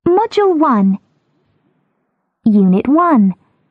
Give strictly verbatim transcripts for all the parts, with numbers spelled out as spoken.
Module one. Unit one.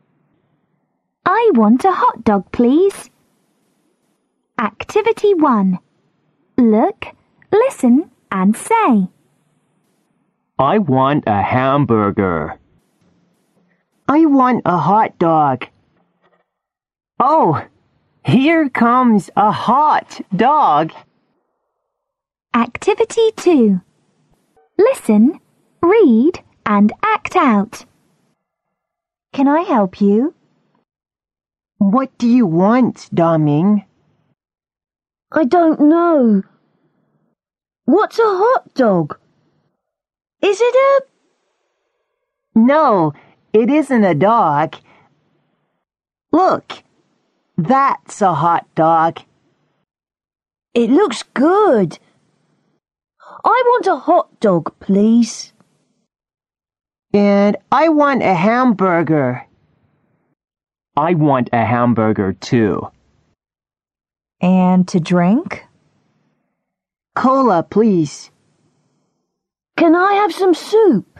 I want a hot dog, please. Activity one. Look, listen, and say. I want a hamburger. I want a hot dog. Oh, here comes a hot dog. Activity two. Listen, read, and act out. Can I help you? What do you want, Daming? I don't know. What's a hot dog? Is it a... No, it isn't a dog. Look, that's a hot dog. It looks good. I want a hot dog, please. And I want a hamburger. I want a hamburger too. And to drink? Cola, please. Can I have some soup?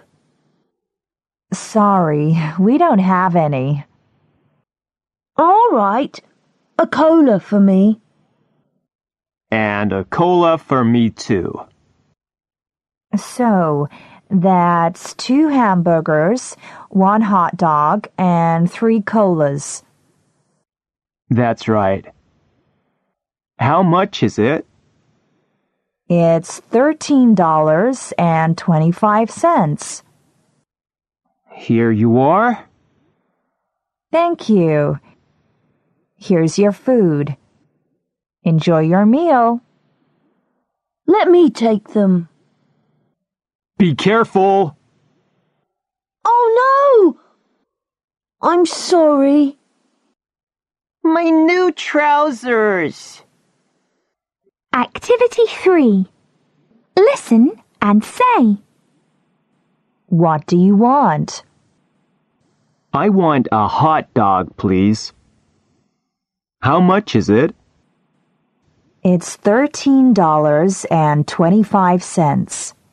Sorry, we don't have any. All right, a cola for me. And a cola for me too. So, that's two hamburgers, one hot dog, and three colas. That's right. How much is it? It's thirteen dollars and twenty-five cents. Here you are. Thank you. Here's your food. Enjoy your meal. Let me take them. Be careful. Oh, no! I'm sorry. My new trousers. Activity three. Listen and say. What do you want? I want a hot dog, please. How much is it? It's thirteen dollars and twenty-five cents.